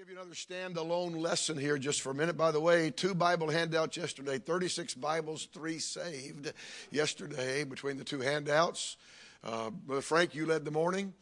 Give you another standalone lesson here just for a minute. By the way, 2 Bible handouts yesterday, 36 Bibles, 3 saved yesterday between the 2 handouts. Brother Frank, you led the morning,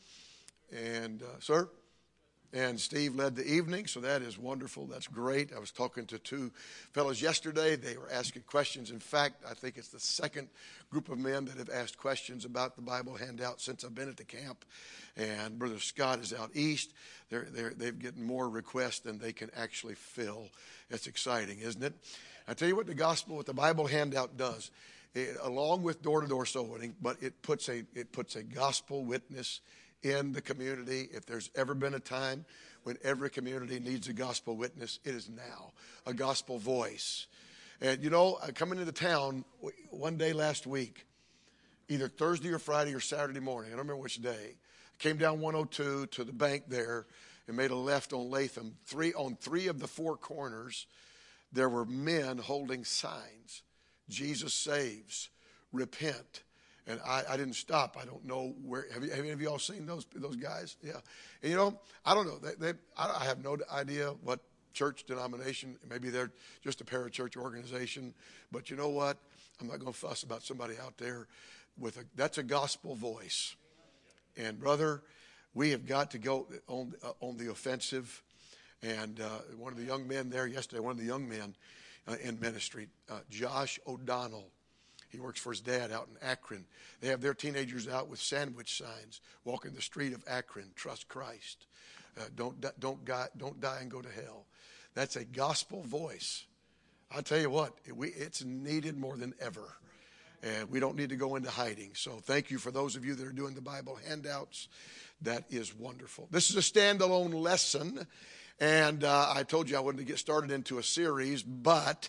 and sir, and Steve led the evening, so that is wonderful. That's great. I was talking to 2 fellows yesterday. They were asking questions. In fact, I think it's the second group of men that have asked questions about the Bible handout since I've been at the camp. And Brother Scott is out east. They've gotten more requests than they can actually fill. It's exciting, isn't it? I tell you what the Bible handout does, along with door-to-door soul winning, but it puts a gospel witness in the community. If there's ever been a time when every community needs a gospel witness, it is now. A gospel voice. And you know, coming into town one day last week, either Thursday or Friday or Saturday morning, I don't remember which day, I came down 102 to the bank there and made a left on Latham. On 3 of the 4 corners, there were men holding signs. Jesus saves. Repent. And I didn't stop. I don't know where. Have any of you all seen those guys? Yeah. And you know, I don't know. I have no idea what church denomination. Maybe they're just a parachurch organization. But you know what? I'm not going to fuss about somebody out there that's a gospel voice. And brother, we have got to go on the offensive. And one of the young men there yesterday, one of the young men in ministry, Josh O'Donnell. He works for his dad out in Akron. They have their teenagers out with sandwich signs, walking the street of Akron. Trust Christ. Don't die and go to hell. That's a gospel voice. I'll tell you what, it's needed more than ever. And we don't need to go into hiding. So thank you for those of you that are doing the Bible handouts. That is wonderful. This is a standalone lesson. And I told you I wanted to get started into a series. But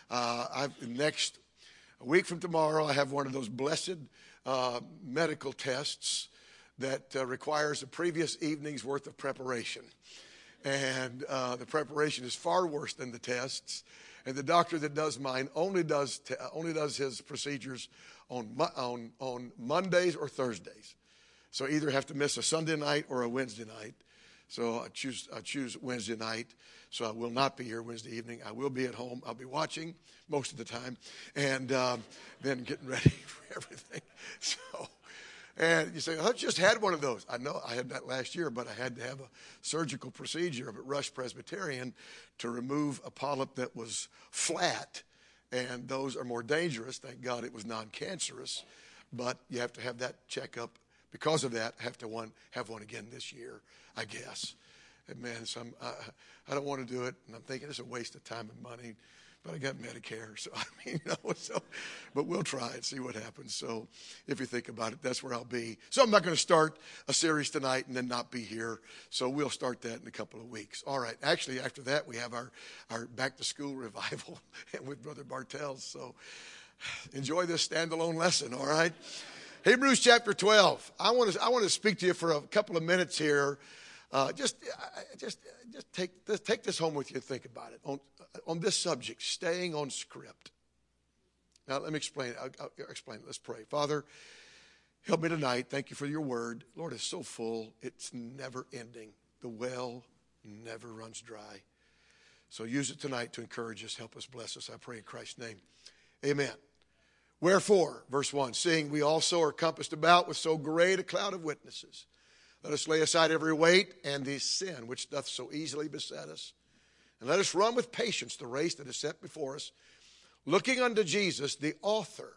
a week from tomorrow, I have one of those blessed medical tests that requires a previous evening's worth of preparation. And the preparation is far worse than the tests. And the doctor that does mine only does his procedures on Mondays or Thursdays. So either have to miss a Sunday night or a Wednesday night. So I choose Wednesday night. So I will not be here Wednesday evening. I will be at home. I'll be watching most of the time, and then getting ready for everything. So, and you say, I just had one of those. I know I had that last year, but I had to have a surgical procedure up at Rush Presbyterian to remove a polyp that was flat, and those are more dangerous. Thank God it was non-cancerous, but you have to have that checkup. Because of that, I have to have one again this year, I guess. And man, I don't want to do it, and I'm thinking it's a waste of time and money. But I got Medicare, so I mean, but we'll try and see what happens. So if you think about it, that's where I'll be. So I'm not going to start a series tonight and then not be here. So we'll start that in a couple of weeks. All right. Actually, after that, we have our back to school revival with Brother Bartels. So enjoy this standalone lesson. All right. Hebrews chapter 12. I want to speak to you for a couple of minutes here. Just take this home with you and think about it on this subject, staying on script. Now, let me explain. I'll explain it. Let's pray. Father, help me tonight. Thank you for your word. Lord, it's so full. It's never ending. The well never runs dry. So use it tonight to encourage us. Help us, bless us. I pray in Christ's name. Amen. Wherefore, verse 1, seeing we also are compassed about with so great a cloud of witnesses, let us lay aside every weight and the sin which doth so easily beset us. And let us run with patience the race that is set before us, looking unto Jesus, the author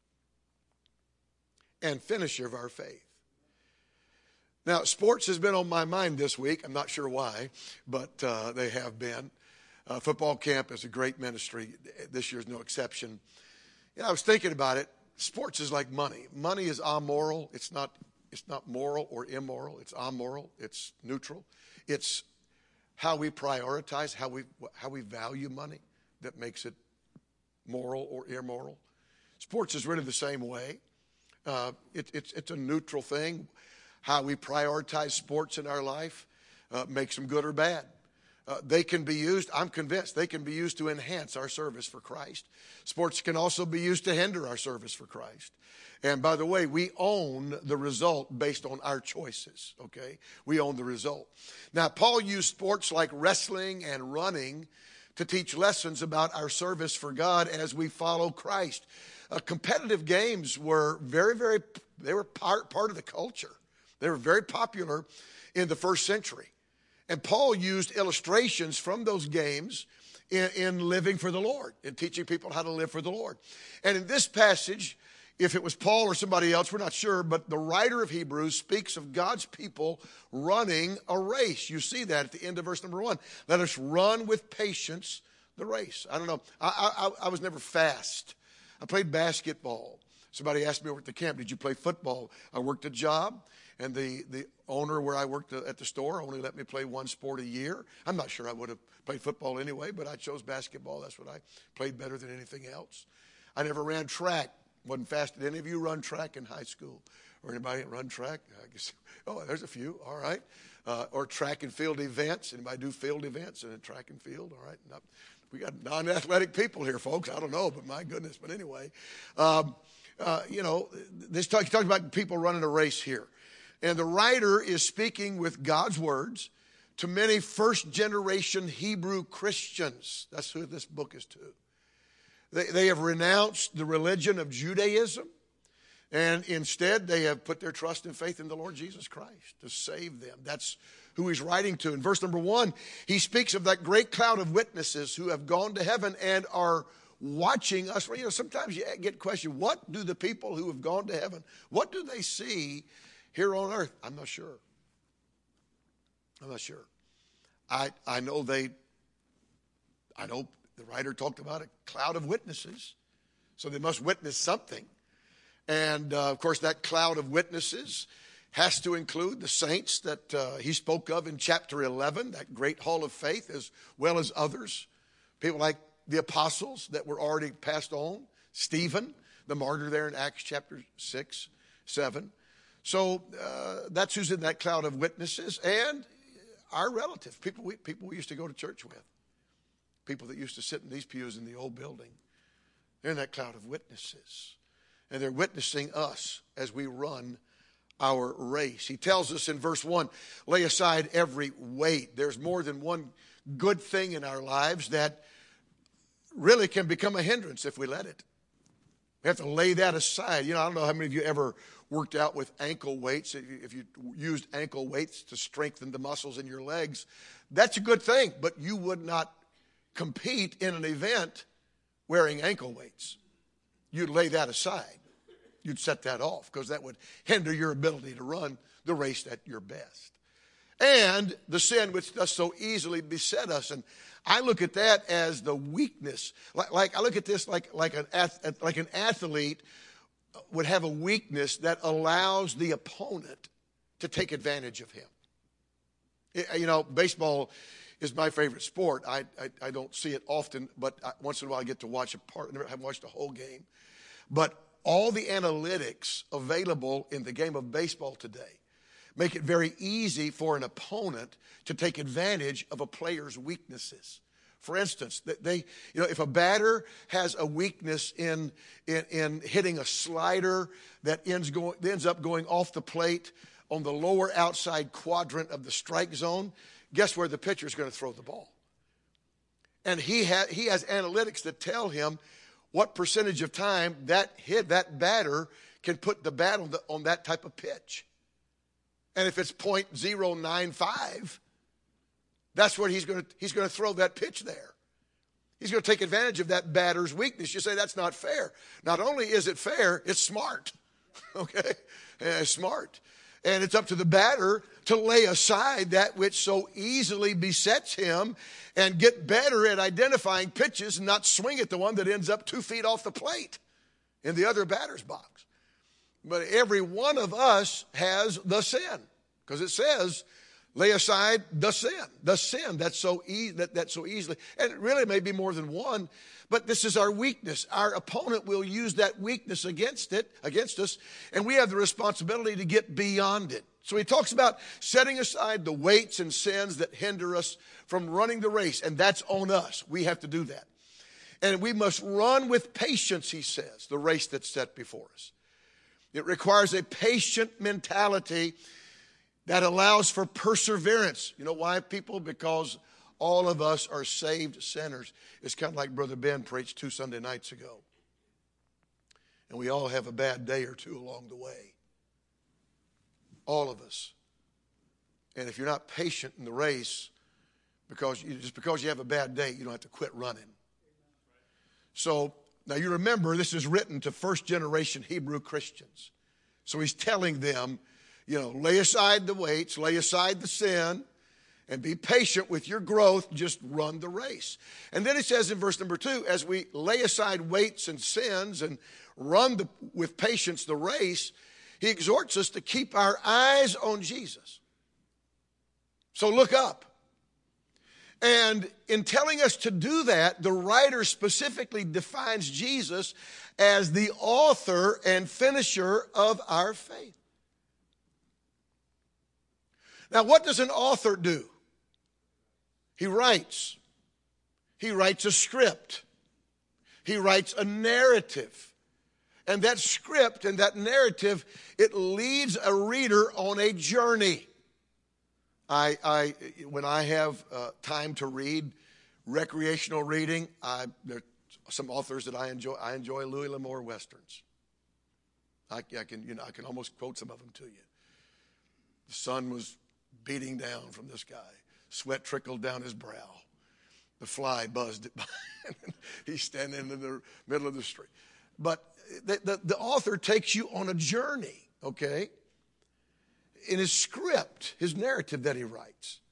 and finisher of our faith. Now, sports has been on my mind this week. I'm not sure why, but they have been. Football camp is a great ministry. This year's no exception. You know, I was thinking about it. Sports is like money. Money is amoral. It's not moral or immoral. It's amoral. It's neutral. It's how we prioritize, how we value money that makes it moral or immoral. Sports is really the same way. It's a neutral thing. How we prioritize sports in our life makes them good or bad. They can be used, I'm convinced, they can be used to enhance our service for Christ. Sports can also be used to hinder our service for Christ. And by the way, we own the result based on our choices, okay? We own the result. Now, Paul used sports like wrestling and running to teach lessons about our service for God as we follow Christ. Competitive games were they were part of the culture. They were very popular in the first century. And Paul used illustrations from those games in living for the Lord, in teaching people how to live for the Lord. And in this passage, if it was Paul or somebody else, we're not sure, but the writer of Hebrews speaks of God's people running a race. You see that at the end of verse number 1. Let us run with patience the race. I don't know. I was never fast. I played basketball. Somebody asked me over at the camp, did you play football? I worked a job, and the owner where I worked at the store only let me play one sport a year. I'm not sure I would have played football anyway, but I chose basketball. That's what I played better than anything else. I never ran track. Wasn't fast. Did any of you run track in high school? Or anybody run track? I guess. Oh, there's a few. All right. Or track and field events. Anybody do field events in a track and field? All right. No, we got non-athletic people here, folks. I don't know, but my goodness. But anyway, he's talking about people running a race here. And the writer is speaking with God's words to many first-generation Hebrew Christians. That's who this book is to. They have renounced the religion of Judaism, and instead they have put their trust and faith in the Lord Jesus Christ to save them. That's who he's writing to. In verse number 1, he speaks of that great cloud of witnesses who have gone to heaven and are watching us. Well, sometimes you get questioned, what do the people who have gone to heaven, what do they see here on earth? I'm not sure. I'm not sure. I know the writer talked about a cloud of witnesses, so they must witness something. And, of course, that cloud of witnesses has to include the saints that he spoke of in chapter 11, that great hall of faith, as well as others. People like the apostles that were already passed on, Stephen, the martyr there in Acts chapter 6, 7. So that's who's in that cloud of witnesses, and our relatives, people we used to go to church with, people that used to sit in these pews in the old building. They're in that cloud of witnesses, and they're witnessing us as we run our race. He tells us in verse 1, lay aside every weight. There's more than one good thing in our lives that really can become a hindrance if we let it. We have to lay that aside. I don't know how many of you ever worked out with ankle weights. If you used ankle weights to strengthen the muscles in your legs, that's a good thing, but you would not compete in an event wearing ankle weights. You'd lay that aside. You'd set that off because that would hinder your ability to run the race at your best. And the sin which does so easily beset us. And I look at that as the weakness. Like I look at this like an athlete would have a weakness that allows the opponent to take advantage of him. Baseball is my favorite sport. I don't see it often, but once in a while I get to watch a part. I never have watched a whole game. But all the analytics available in the game of baseball today make it very easy for an opponent to take advantage of a player's weaknesses. For instance, if a batter has a weakness in hitting a slider that ends up going off the plate on the lower outside quadrant of the strike zone, guess where the pitcher is going to throw the ball? And he has analytics that tell him what percentage of time that batter can put the bat on that type of pitch. And if it's .095, that's where he's going to throw that pitch there. He's going to take advantage of that batter's weakness. You say that's not fair. Not only is it fair, it's smart. Okay? It's smart. And it's up to the batter to lay aside that which so easily besets him and get better at identifying pitches and not swing at the one that ends up 2 feet off the plate in the other batter's box. But every one of us has the sin, because it says, lay aside the sin that's so easily, and it really may be more than one, but this is our weakness. Our opponent will use that weakness against us, and we have the responsibility to get beyond it. So he talks about setting aside the weights and sins that hinder us from running the race. And that's on us. We have to do that. And we must run with patience, he says, the race that's set before us. It requires a patient mentality that allows for perseverance. You know why, people? Because all of us are saved sinners. It's kind of like Brother Ben preached 2 Sunday nights ago. And we all have a bad day or two along the way. All of us. And if you're not patient in the race, just because you have a bad day, you don't have to quit running. So, now you remember, this is written to first generation Hebrew Christians. So he's telling them, lay aside the weights, lay aside the sin, and be patient with your growth. Just run the race. And then he says in verse number 2, as we lay aside weights and sins and run with patience the race, he exhorts us to keep our eyes on Jesus. So look up. And in telling us to do that, the writer specifically defines Jesus as the author and finisher of our faith. Now, what does an author do? He writes. He writes a script. He writes a narrative. And that script and that narrative, it leads a reader on a journey. When I have time to read recreational reading, there are some authors that I enjoy. I enjoy Louis L'Amour westerns. I can almost quote some of them to you. The sun was beating down from the sky. Sweat trickled down his brow. The fly buzzed it by. He's standing in the middle of the street. But the author takes you on a journey, okay? In his script, his narrative that he writes.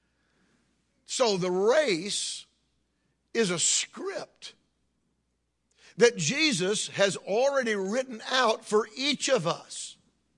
So the race is a script that Jesus has already written out for each of us.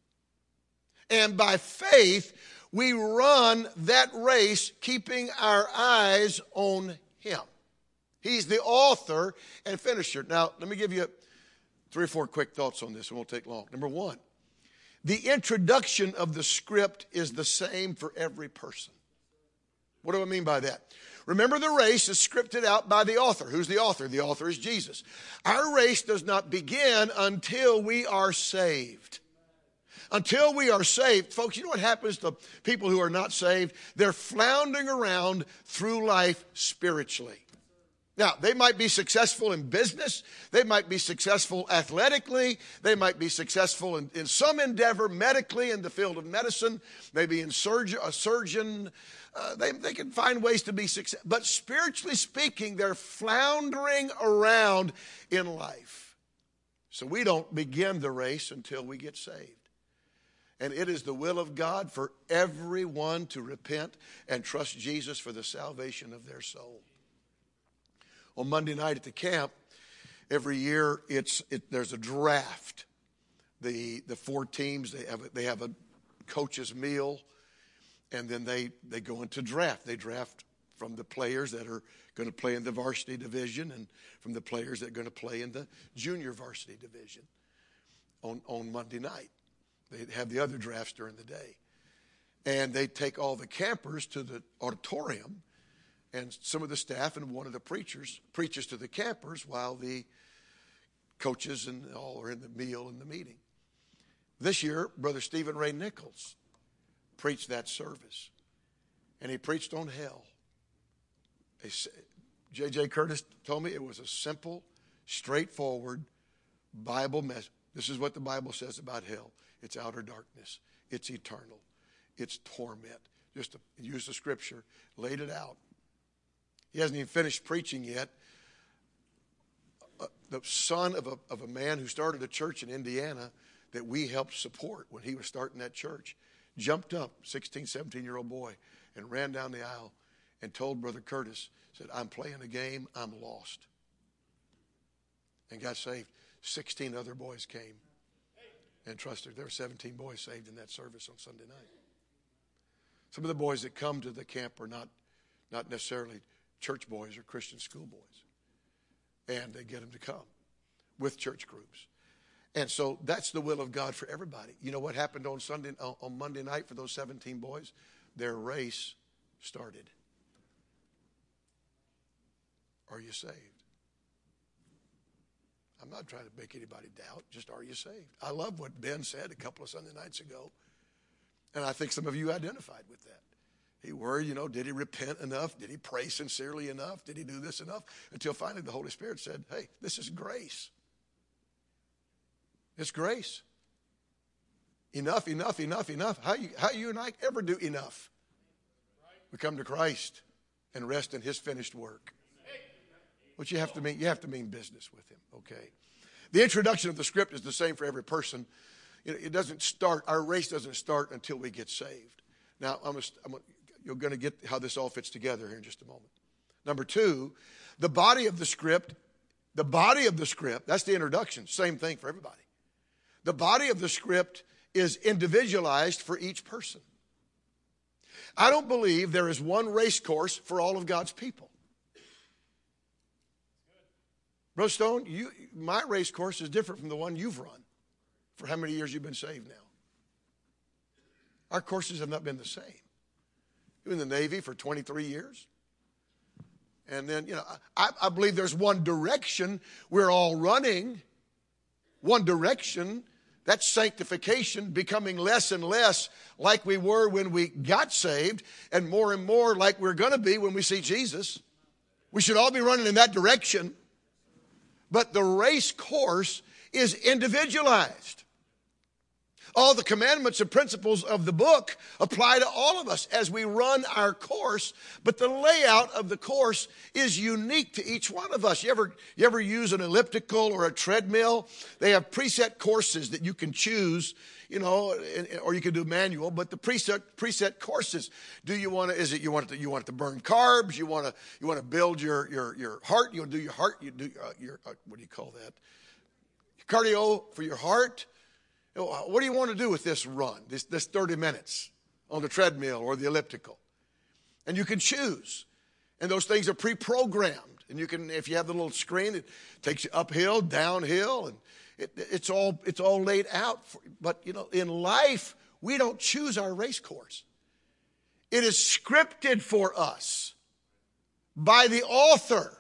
And by faith, we run that race keeping our eyes on him. He's the author and finisher. Now, let me give you 3 or 4 quick thoughts on this. It won't take long. Number 1. The introduction of the script is the same for every person. What do I mean by that? Remember, the race is scripted out by the author. Who's the author? The author is Jesus. Our race does not begin until we are saved. Until we are saved. Folks, you know what happens to people who are not saved? They're floundering around through life spiritually. Now, they might be successful in business. They might be successful athletically. They might be successful in some endeavor medically in the field of medicine, maybe a surgeon. They can find ways to be successful. But spiritually speaking, they're floundering around in life. So we don't begin the race until we get saved. And it is the will of God for everyone to repent and trust Jesus for the salvation of their soul. On Monday night at the camp, every year there's a draft. The 4 teams, they have a coach's meal, and then they go into draft. They draft from the players that are going to play in the varsity division and from the players that are going to play in the junior varsity division on Monday night. They have the other drafts during the day. And they take all the campers to the auditorium, and some of the staff and one of the preachers preaches to the campers while the coaches and all are in the meal and the meeting. This year, Brother Stephen Ray Nichols preached that service. And he preached on hell. J.J. Curtis told me it was a simple, straightforward Bible message. This is what the Bible says about hell. It's outer darkness. It's eternal. It's torment. Just to use the scripture, laid it out. He hasn't even finished preaching yet. The son of a man who started a church in Indiana that we helped support when he was starting that church, jumped up, 16, 17-year-old boy, and ran down the aisle and told Brother Curtis, said, I'm playing a game, I'm lost. And got saved. 16 other boys came and trusted. There were 17 boys saved in that service on Sunday night. Some of the boys that come to the camp are not necessarily church boys or Christian school boys. And they get them to come with church groups. And so that's the will of God for everybody. You know what happened on Monday night for those 17 boys? Their race started. Are you saved? I'm not trying to make anybody doubt. Just, are you saved? I love what Ben said a couple of Sunday nights ago. And I think some of you identified with that. He worried, did he repent enough? Did he pray sincerely enough? Did he do this enough? Until finally the Holy Spirit said, hey, this is grace. It's grace. Enough, enough, enough, enough. How you and I ever do enough? We come to Christ and rest in his finished work. What you have to mean business with him, okay? The introduction of the script is the same for every person. It doesn't start, our race doesn't start until we get saved. Now, you're going to get how this all fits together here in just a moment. Number two, the body of the script, that's the introduction, same thing for everybody. The body of the script is individualized for each person. I don't believe there is one race course for all of God's people. Brother Stone, my race course is different from the one you've run for how many years you've been saved now. Our courses have not been the same. You were in the Navy for 23 years. And then, I believe there's one direction we're all running. One direction. That's sanctification, becoming less and less like we were when we got saved and more like we're going to be when we see Jesus. We should all be running in that direction. But the race course is individualized. All the commandments and principles of the book apply to all of us as we run our course, but the layout of the course is unique to each one of us. You ever use an elliptical or a treadmill? They have preset courses that you can choose, or you can do manual, but the preset courses. You want it to burn carbs? You want to build your heart? You want to do your heart? You do your what do you call that? Cardio for your heart. What do you want to do with this run, this 30 minutes on the treadmill or the elliptical? And you can choose. And those things are pre-programmed. And you can, if you have the little screen, it takes you uphill, downhill, and it's all laid out. But, in life, we don't choose our race course. It is scripted for us by the author.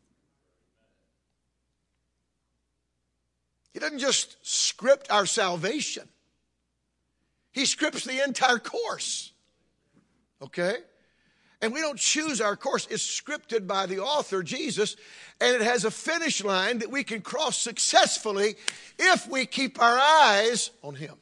He doesn't just script our salvation. He scripts the entire course. Okay? And we don't choose our course. It's scripted by the author, Jesus, and it has a finish line that we can cross successfully if we keep our eyes on him.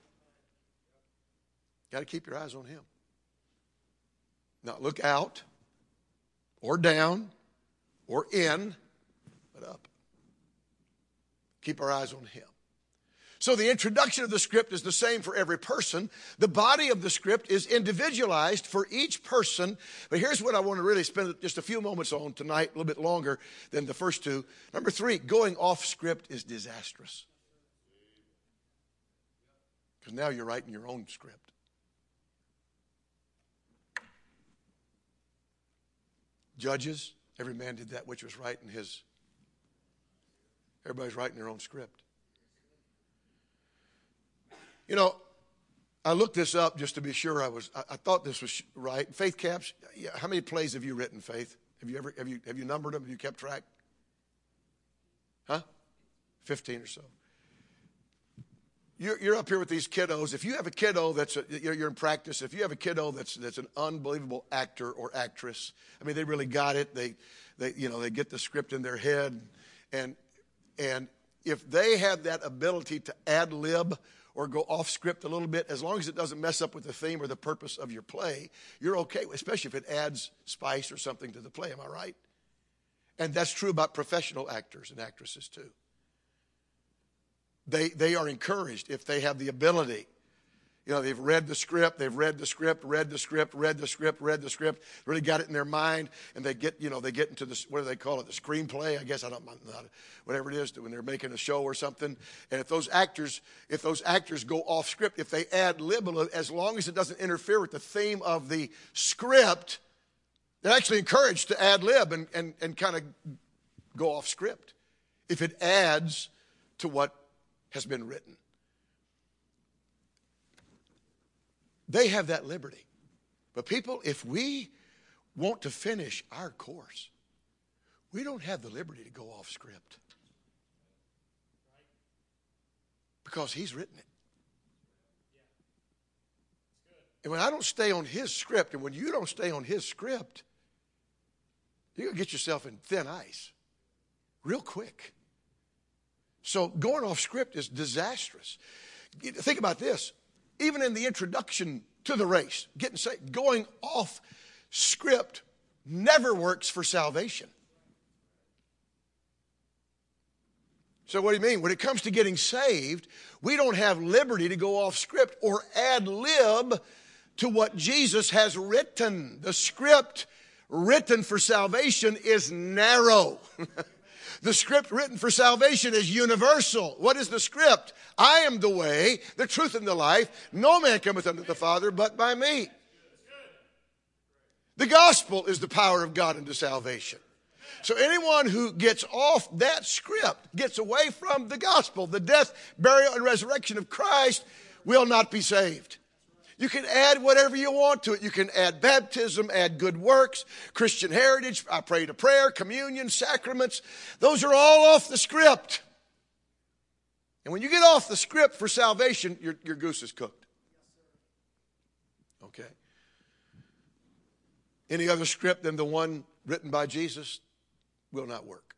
Got to keep your eyes on him. Not look out or down or in, but up. Keep our eyes on him. So the introduction of the script is the same for every person. The body of the script is individualized for each person. But here's what I want to really spend just a few moments on tonight, a little bit longer than the first two. Number three, going off script is disastrous. Because now you're writing your own script. Judges, every man did that which was right in his. Everybody's writing their own script. I looked this up just to be sure I thought this was right. Faith Caps, how many plays have you written, Faith? Have you numbered them? Have you kept track? Huh? 15 or so. You're up here with these kiddos. If you have a kiddo you're in practice, if you have a kiddo that's an unbelievable actor or actress, they really got it. They get the script in their head, and if they have that ability to ad lib or go off script a little bit, as long as it doesn't mess up with the theme or the purpose of your play, you're okay, especially if it adds spice or something to the play. Am I right? And that's true about professional actors and actresses too. They are encouraged if they have the ability. They've read the script, read the script, really got it in their mind, and they get into this, what do they call it, the screenplay, I guess, I don't know, whatever it is, when they're making a show or something. And if those actors go off script, if they ad lib, as long as it doesn't interfere with the theme of the script, they're actually encouraged to ad lib and kind of go off script if it adds to what has been written. They have that liberty. But people, if we want to finish our course, we don't have the liberty to go off script. Because he's written it. And when I don't stay on his script, and when you don't stay on his script, you're going to get yourself in thin ice real quick. So going off script is disastrous. Think about this. Even in the introduction to the race, getting saved, going off script never works for salvation. So what do you mean? When it comes to getting saved, we don't have liberty to go off script or ad lib to what Jesus has written. The script written for salvation is narrow. The script written for salvation is universal. What is the script? I am the way, the truth, and the life. No man cometh unto the Father but by me. The gospel is the power of God unto salvation. So anyone who gets off that script, gets away from the gospel, the death, burial, and resurrection of Christ, will not be saved. You can add whatever you want to it. You can add baptism, add good works, Christian heritage, I pray to prayer, communion, sacraments. Those are all off the script. And when you get off the script for salvation, your goose is cooked. Okay? Any other script than the one written by Jesus will not work.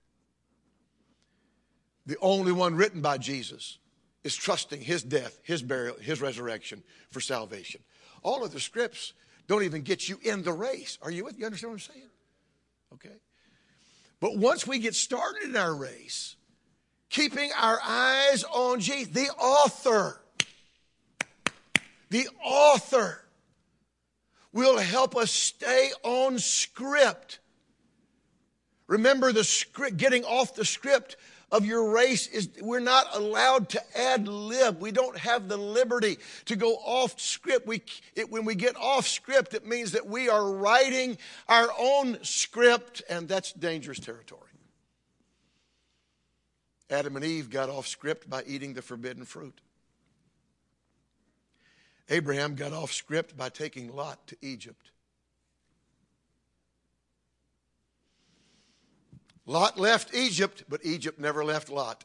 The only one written by Jesus is trusting his death, his burial, his resurrection for salvation. All of the scripts don't even get you in the race. Are you with me? You understand what I'm saying? Okay. But once we get started in our race, keeping our eyes on Jesus, the author will help us stay on script. Remember, the script, getting off the script of your race is we're not allowed to ad lib. We don't have the liberty to go off script. When we get off script, it means that we are writing our own script, and that's dangerous territory. Adam and Eve got off script by eating the forbidden fruit. Abraham got off script by taking Lot to Egypt. Lot left Egypt, but Egypt never left Lot.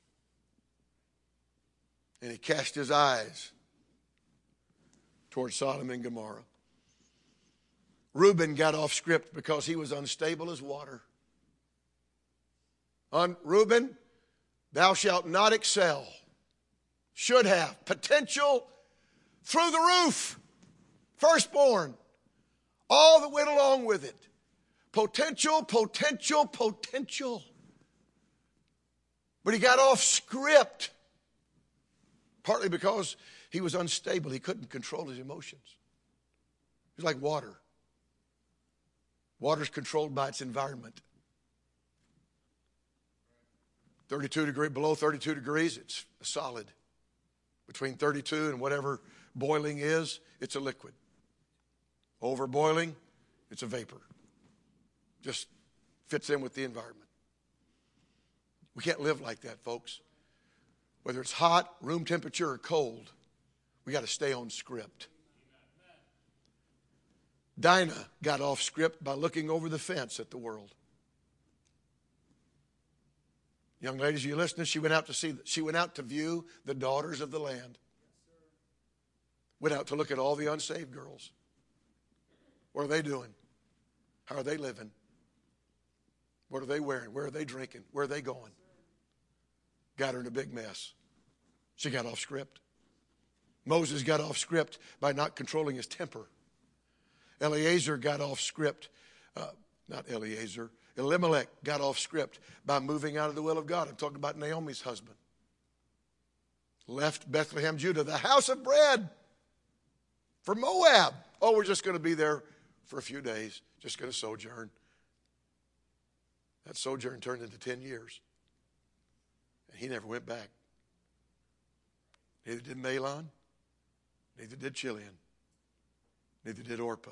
And he cast his eyes toward Sodom and Gomorrah. Reuben got off script because he was unstable as water. Reuben, thou shalt not excel. Should have. Potential through the roof. Firstborn. All that went along with it. Potential. But he got off script. Partly because he was unstable. He couldn't control his emotions. He's like water. Water's controlled by its environment. below 32 degrees, it's a solid. Between 32 and whatever boiling is, it's a liquid. Over boiling, it's a vapor. Just fits in with the environment. We can't live like that, folks. Whether it's hot, room temperature, or cold, we got to stay on script. Dinah got off script by looking over the fence at the world. Young ladies, are you listening? She went out to view the daughters of the land. Went out to look at all the unsaved girls. What are they doing? How are they living? What are they wearing? Where are they drinking? Where are they going? Got her in a big mess. She got off script. Moses got off script by not controlling his temper. Elimelech got off script by moving out of the will of God. I'm talking about Naomi's husband. Left Bethlehem, Judah, the house of bread, for Moab. Oh, we're just going to be there for a few days, just going to sojourn. That sojourn turned into 10 years. And he never went back. Neither did Mahlon. Neither did Chilion. Neither did Orpah.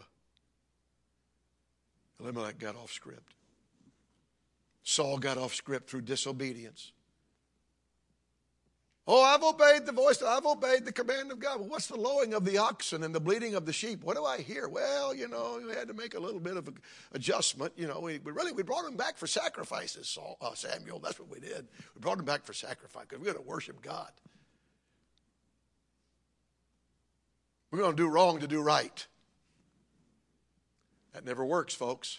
Elimelech got off script. Saul got off script through disobedience. Oh, I've obeyed the voice, I've obeyed the command of God. Well, what's the lowing of the oxen and the bleating of the sheep? What do I hear? Well, we had to make a little bit of an adjustment. We brought him back for sacrifices, Samuel. That's what we did. We brought him back for sacrifice because we're going to worship God. We're going to do wrong to do right. That never works, folks.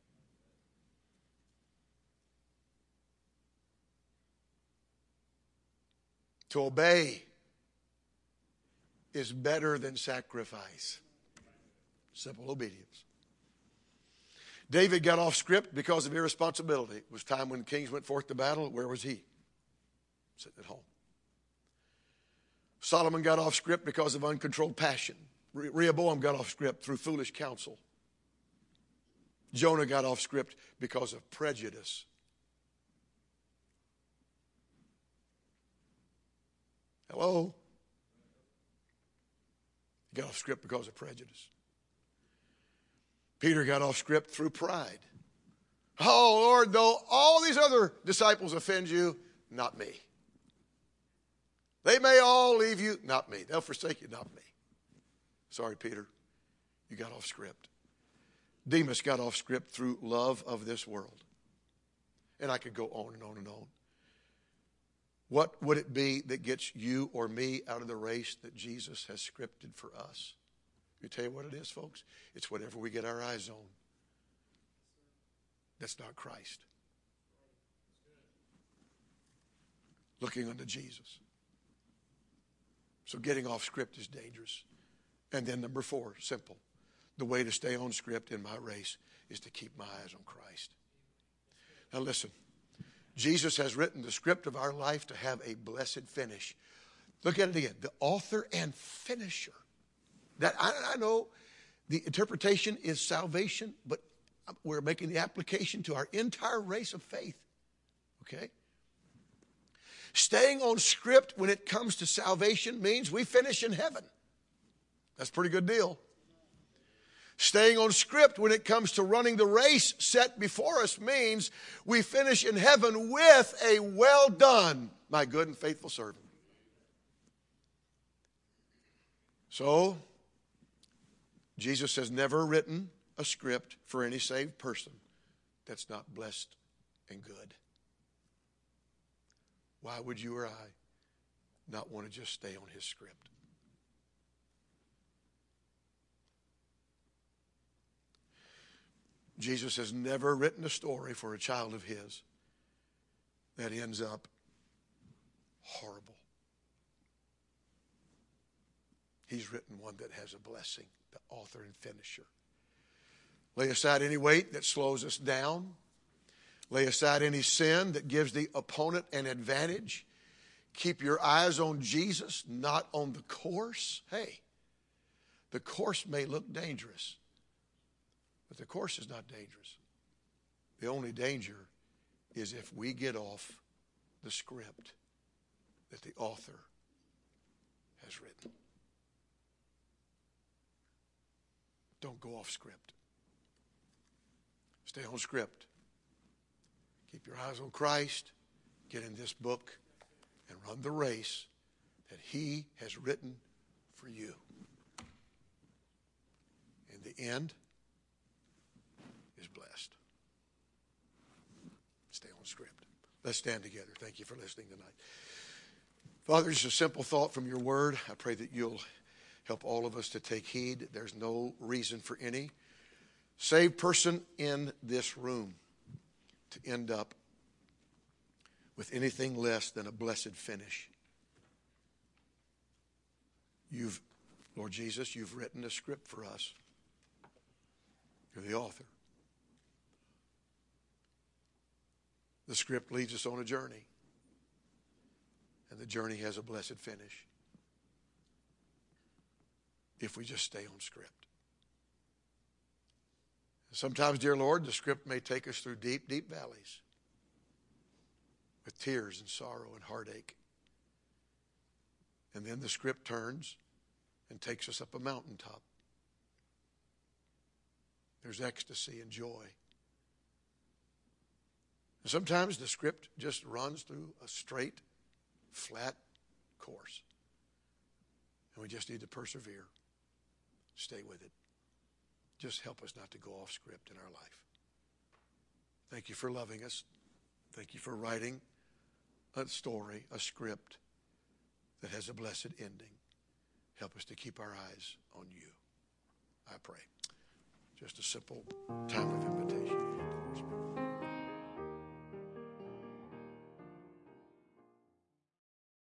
To obey is better than sacrifice. Simple obedience. David got off script because of irresponsibility. It was time when the kings went forth to battle. Where was he? Sitting at home. Solomon got off script because of uncontrolled passion. Rehoboam got off script through foolish counsel. Jonah got off script because of prejudice. Hello? He got off script because of prejudice. Peter got off script through pride. Oh, Lord, though all these other disciples offend you, not me. They may all leave you, not me. They'll forsake you, not me. Sorry, Peter, you got off script. Demas got off script through love of this world. And I could go on and on and on. What would it be that gets you or me out of the race that Jesus has scripted for us? Let me tell you what it is, folks. It's whatever we get our eyes on. That's not Christ. Looking unto Jesus. So getting off script is dangerous. And then number 4, simple. The way to stay on script in my race is to keep my eyes on Christ. Now listen. Jesus has written the script of our life to have a blessed finish. Look at it again. The author and finisher. That I know the interpretation is salvation, but we're making the application to our entire race of faith. Okay? Staying on script when it comes to salvation means we finish in heaven. That's a pretty good deal. Staying on script when it comes to running the race set before us means we finish in heaven with a well done, my good and faithful servant. So, Jesus has never written a script for any saved person that's not blessed and good. Why would you or I not want to just stay on his script? Jesus has never written a story for a child of his that ends up horrible. He's written one that has a blessing, the author and finisher. Lay aside any weight that slows us down. Lay aside any sin that gives the opponent an advantage. Keep your eyes on Jesus, not on the course. Hey, the course may look dangerous. But the course is not dangerous. The only danger is if we get off the script that the author has written. Don't go off script. Stay on script. Keep your eyes on Christ. Get in this book and run the race that he has written for you. In the end, is blessed. Stay on script. Let's stand together. Thank you for listening tonight. Father, just a simple thought from your word. I pray that you'll help all of us to take heed. There's no reason for any saved person in this room to end up with anything less than a blessed finish. Lord Jesus, you've written a script for us. You're the author. The script leads us on a journey. And the journey has a blessed finish. If we just stay on script. Sometimes, dear Lord, the script may take us through deep, deep valleys. With tears and sorrow and heartache. And then the script turns and takes us up a mountaintop. There's ecstasy and joy. Sometimes the script just runs through a straight, flat course. And we just need to persevere. Stay with it. Just help us not to go off script in our life. Thank you for loving us. Thank you for writing a story, a script that has a blessed ending. Help us to keep our eyes on you, I pray. Just a simple time of invitation.